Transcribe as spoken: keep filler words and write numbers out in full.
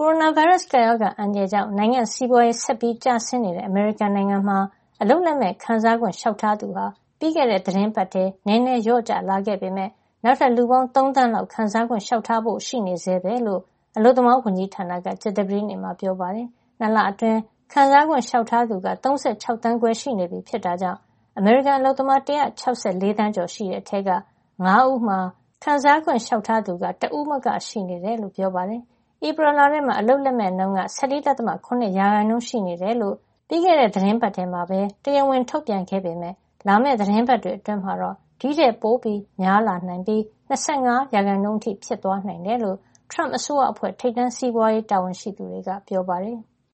ကိုရိုနာဗိုင်းရပ်စ်ကပ်ရောဂါအန္တရာယ်ကြောင့်နိုင်ငံစီးပွားရေးဆက်ပြီးကျဆင်းနေတဲ့အမေရိကန်နိုင်ငံမှာအလုပ်လက်မဲ့ခံစားခွင့်လျှောက်ထားသူဟာပြီးခဲ့တဲ့သီတင်းပတ်ထဲနည်းနည်းလျော့ကျလာခဲ့ပေမယ့်နောက်ထပ်လူပေါင်းသုံးသန်းလောက်ခံစားခွင့်လျှောက်ထားဖို့ရှိနေဆဲပဲလို့အလုပ်သမားဝန်ကြီးဌာနကကြာသပတေးနေ့မှာပြောပါတယ်။နှစ်လအတွင်းခံစားခွင့်လျှောက်ထားသူကသုံးဆယ့်ခြောက်သန်းခွဲရှိနေပြီဖြစ်တာကြောင့်အမေရိကန်အလုပ်သမားတစ်ရာခြောက်ဆယ်လေးသန်းကျော်ရှိတဲ့အထက်ကငါးဦးမှာခံစားခွင့်လျှောက်ထားသူကတဦးမကရှိနေတယ်လို့ပြောပါတယ်။ဧပြီလထဲမှာအလုပ်လက်မဲ့နှုန်းက ဆယ်လေးဒသမခုနှစ်ရာခိုင်နှုန်းရှိနေတယ်လို့ပြီးခဲ့တဲ့သီတင်းပတ်ထဲမှာပဲတရားဝင်ထုတ်ပြန်ခဲ့ပေမယ့်လာမယ့်သီတင်းပတ်တွေအတွင်းမှာတော့ဒီထက်ပိုပြီးများလာနိုင်ပြီး၂၅ရာခိုင်နှုန်းအထိဖြစ်သွားနိုင်တယ်လို့ထရမ့်အစိုးရအဖွဲ့ထိပ်တန်းစီးပွားရေးတာဝန်ရှိသူတွေကပြောပါတယ်။